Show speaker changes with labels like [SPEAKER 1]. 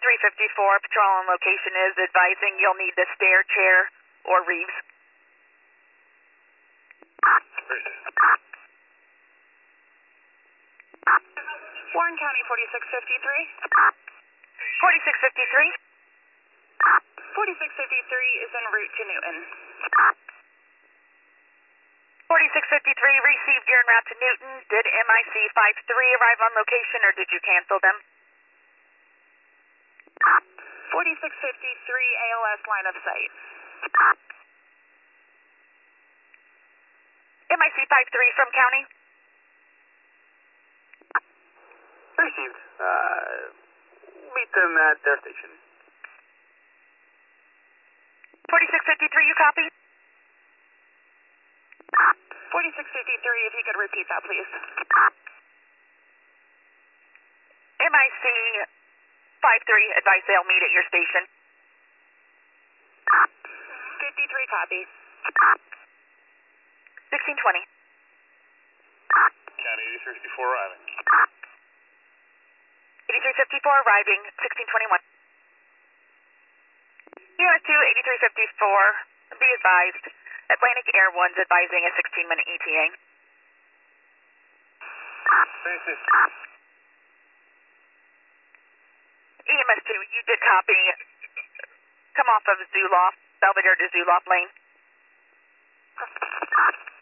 [SPEAKER 1] 8354, patrol on location is advising you'll need the stair, chair, or Reeves.
[SPEAKER 2] Warren County 4653.
[SPEAKER 1] 4653.
[SPEAKER 2] 4653 is en route to Newton.
[SPEAKER 1] 4653 received, you're en route to Newton. Did MIC 53 arrive on location or did you cancel them?
[SPEAKER 2] 4653 ALS line of sight.
[SPEAKER 1] MIC 53 from county.
[SPEAKER 3] Received. Meet them at their station.
[SPEAKER 1] 4653, you copy?
[SPEAKER 2] 4653, if you could repeat that, please.
[SPEAKER 1] MIC 53 advise they'll meet at your station.
[SPEAKER 2] 53, copy.
[SPEAKER 1] 1620.
[SPEAKER 3] County 8354 arriving.
[SPEAKER 1] 8354 arriving, 1621. US2 8354, be advised, Atlantic Air 1's advising a 16-minute ETA. EMS2, you did copy. Come off of Zoloft, Belvedere to Zoloft Lane.